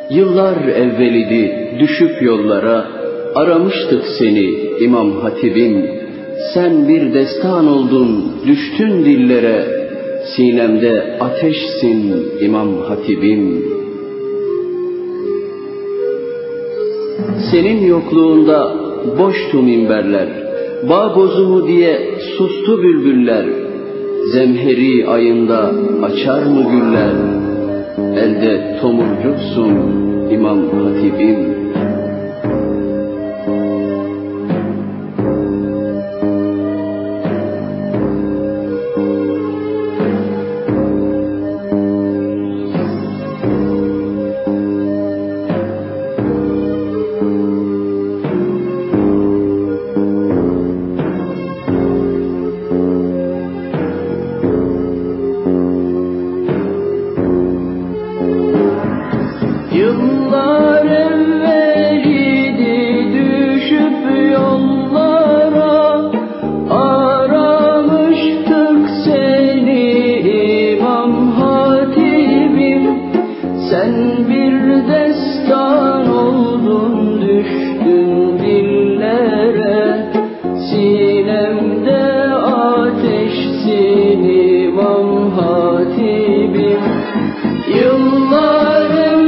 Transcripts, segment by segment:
Yıllar evvelidi düşüp yollara, aramıştık seni İmam Hatibim. Sen bir destan oldun, düştün dillere, sinemde ateşsin İmam Hatibim. Senin yokluğunda boştu minberler, bağ bozumu diye sustu bülbüller. Zemheri ayında açar mı güller, elde tomurcuksun İmam Hatibim. Yıllar evveliydi düşüp yollara, aramıştık seni İmam Hatibim. Sen bir destan oldun, düştün dillere, sinemde ateşsin İmam Hatibim. Yıllar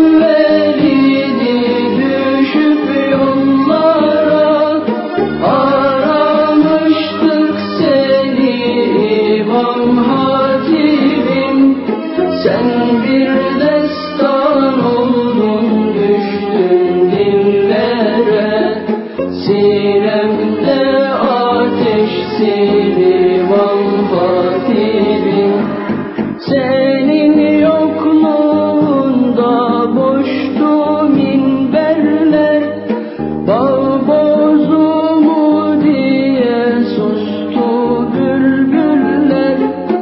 sen bir destan oldun, düştün dillere, sinemde ateşsin İmam Hatibim. Senin yokluğunda boştu minberler, bağ bozumu diye sustu bülbüller.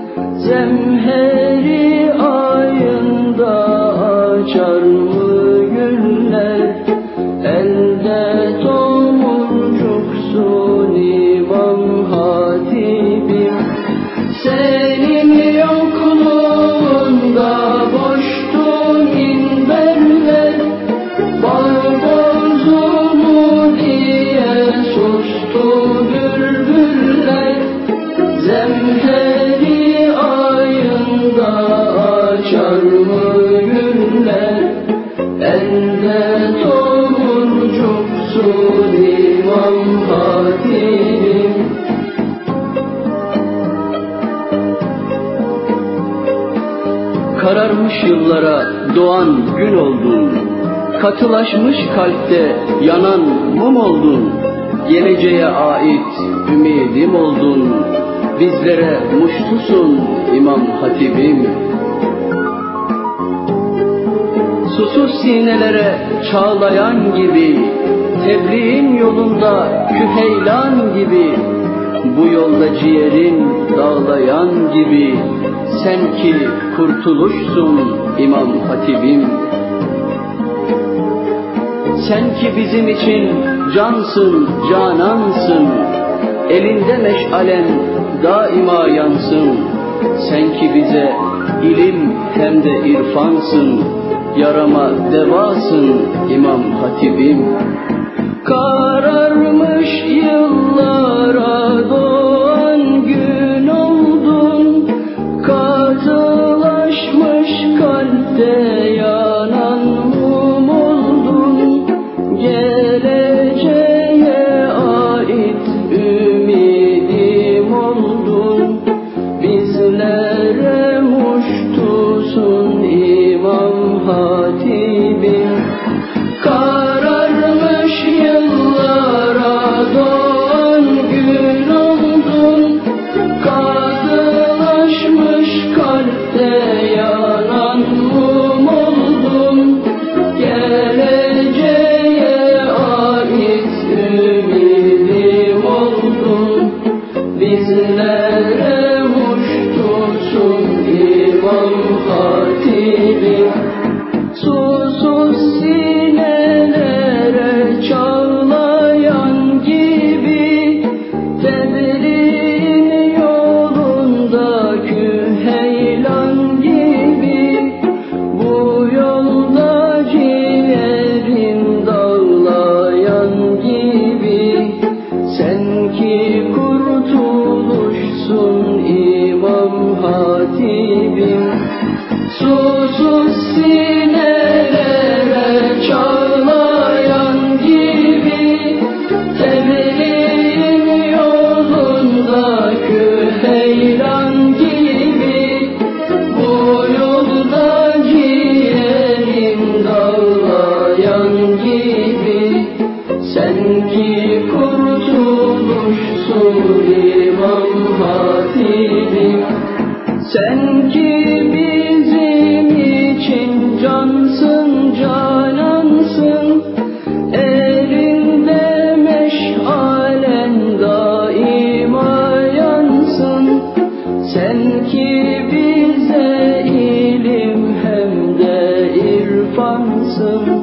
Zemheri ayında açar mı güller, elde tomurcuksun İmam Hatibim. Senin yokluğunda boştu minberler, bağ bozumu diye sustu bülbüller. Zemheri ayında açar mı güller, elde tomurcuksun İmam Hatibim. Kararmış yıllara doğan gün oldun, katılaşmış kalpte yanan mum oldun. Geleceğe ait ümidim oldun, bizlere muştusun İmam Hatibim. Susuz sinelere çağlayan gibi, tebliğin yolunda küheylan gibi, bu yolda ciğerin dağlayan gibi, sen ki kurtuluşsun İmam Hatibim. Sen ki bizim için cansın, canansın, elinde meşalen daima yansın. Sen ki bize ilim hem de irfansın, yarama devasın İmam Hatibim. Kararmış yıllara doğan gün oldun, katılaşmış kalpte yanan mum oldun. Geleceğe ait ümidim oldun, bizlere muştusun İmam Hatibim. Kararmış yansın.